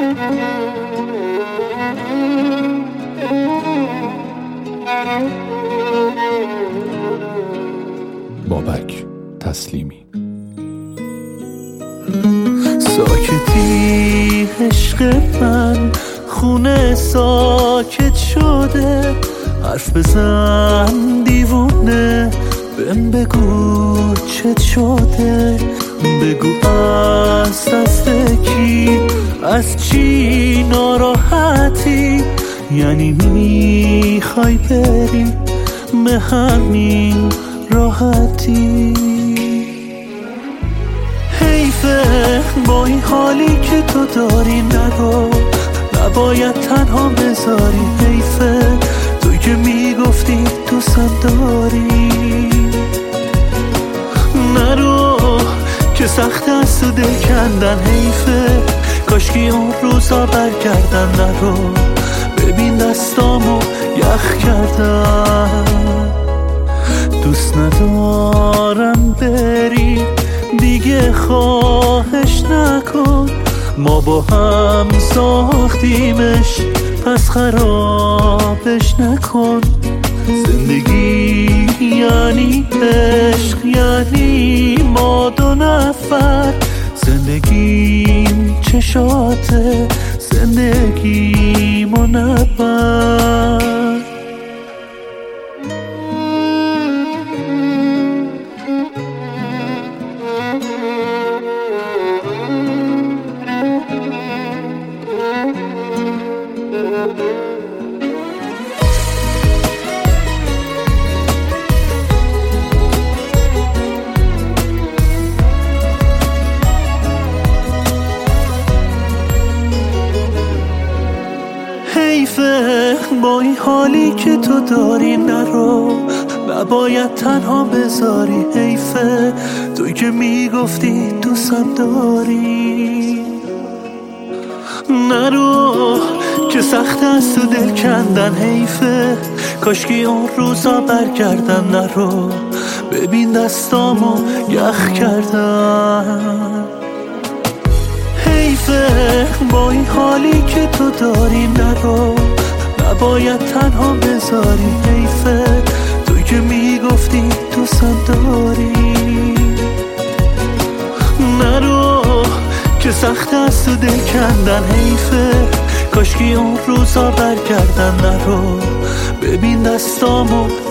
بابک تسلیمی. ساکتی عشق من، خونه ساکت شده، حرف بزن دیوونه، بهم بگو چت شده، بگو از دست کی، از چی ناراحتی، یعنی میخوای بری به همین راحتی. حیفه با این حالی که تو داری نرو، نباید تنها بذاری. حیفه توی که میگفتی دوستم داری، نرو که سخت است و دل کندن. حیفه کاشکی اون روزا برگردن. نرو ببین دستامو یخ کردن. دوست ندارم بری دیگه، خواهش نکن، ما با هم ساختیمش، پس خرابش نکن. زندگی یعنی عشق، یعنی ما دو نفر، زندگیم چشاته، زندگیمو نبر. حیفه با این حالی که تو داری نرو، نباید تنها بذاری. حیفه توی که میگفتی دوستم داری، نرو که سخت است و دل کندن. حیفه کاشکی اون روزا برگردن. نرو ببین دستامو یخ کردن. حیفه با این حالی که تو داری نرو، نباید تنها بذاری. حیفه توی که میگفتی دوستم داری، نرو که سخت است و دل کندن. حیفه کاشکی اون روزا برگردن. نرو ببین دستامو